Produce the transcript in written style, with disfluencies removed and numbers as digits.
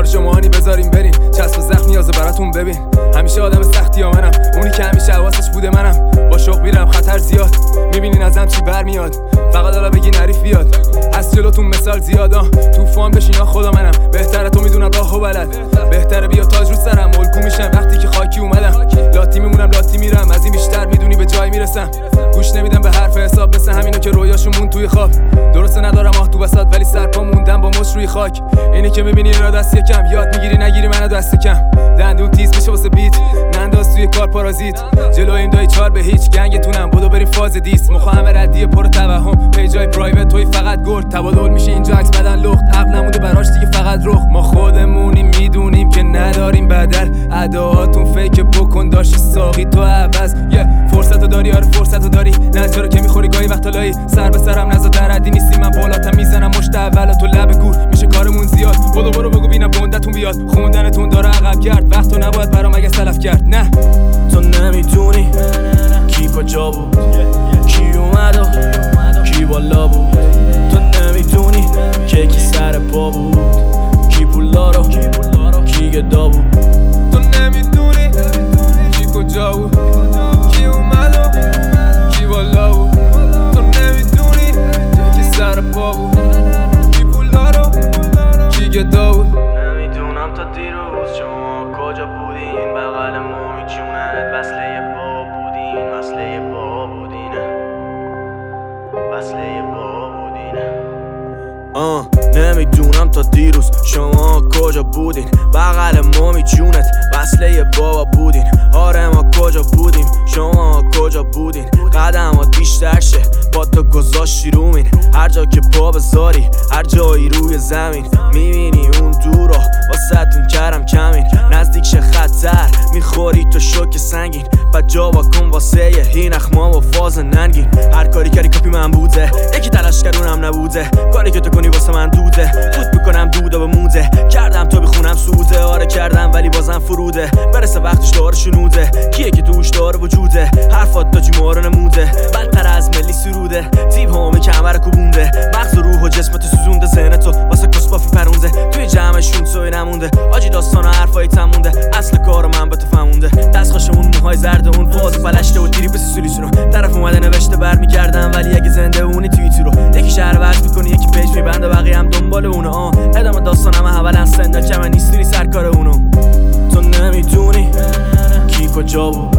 شماهانی بذارین برین چسب زخم نیازه براتون ببین همیشه آدم سختی ها منم اونی که همیشه حواسش بوده منم با شوق میرم خطر زیاد میبینین ازم چی برمیاد فقط حالا بگین حریف بیاد از جلوتون مثال زیادا طوفان بشینا خدا منم بهتره تو میدونم راه و بلد بهتره بیا تاج رو سرم الگو میشم وقتی که خاکی اومدم لاتی میمونم لاتی میرم از این بیشتر میدونی به جای میرسم گوش نمیدم به حرف حساب مثل همینو که رویاشون مون توی خواب درسته ندارم آه تو بساط ولی سرپا موندم با مش روی خاک اینی که میبینی را دست یکم یاد میگیری نگیری منو دست کم دندون تیز میشه واسه بیت ننداز توی کار پارازیت جلو این دای 4 به هیچ گنگتونم بدو بریم فاز دیس مخا همه ردیه پر توهم پیجای پرایوت توی فقط گرد تبادل میشه اینجا عکس بدن لخت عقل نمونده براش دیگه فقط رخ ما خودمونیم میدونیم که نداریم بدل اداهاتون فیک بکن داشتی ساقی تو عوض فرصتو داری آره فرصتو داری نه چرا که میخوری گاهی وقتا لایی سر به سرم نزا در حدی نیستی من بالاتم میزنم مشت اول تو لب گور میشه کارمون زیاد برو بگو ببینم گندتون بیاد خوندنتون داره عقب کرد وقتو نباید برام اگه سلف کرد نه تو نمیدونی کی کجا بود کی اومد و کی بالا بود تو نمیدونی که کی سر پا بود کی پولا رو کی گدا بود تو نمیدونی کی کجا بود کی اومد و کی بالا بود تو نمیدونی کی سر پا بود کی پولا رو کی گدا بود نمیدونم تا دیروز شما کجا بودین بغل ما میچونت وصله با بودین وصله با بودینه وصله با بودینه نمیدونم تا دیروز شما کجا بودین بغل ما میچونت وصله بابا بودین آره ما کجا بودیم شما کجا بودین قدمات بیشتر شه با تو گذاشتی رومین هر جا که پا بذاری هر جایی روی زمین میبینی اون دورا واسهتون کردم کمین نزدیک شه خطر میخوری تو شوک سنگین بعد جا کن واسه این اخمام و فاز ننگین هر کاری کردی کپی من بوده یکی تلاش کردونم نبوده کاری که تو کنی واسه من دوده فوت میکنم دودا به موده کردم تو بخونم سوده آره کردم ولی بازم فروده برسه وقتش داره شنوده کیه که توش داره وجوده حرفات تا جی مارو نموده بدتر از ملی سروده تیب همی کمر کوبونده مغز و روح و جسمت سوزونده ذهنتو واسه کسپافی پرونده توی جمعشون سوی نمونده آجی داستان و حرفای تمونده اصل کار من به تو فهمونده دستخوشمون موهای زرده اون فاز فلشته و تیری به سولیسونو طرف اومده نوشته برمیگردم ولی اگه زنده اونی توییتی رو یکی شهر وقت میکنی یکی پیج میبنده بقیه هم دنبال اونو ادامه داستان همه اولا سنده کمه نیستونی سرکار اونو تو نمیدونی کی کجا بود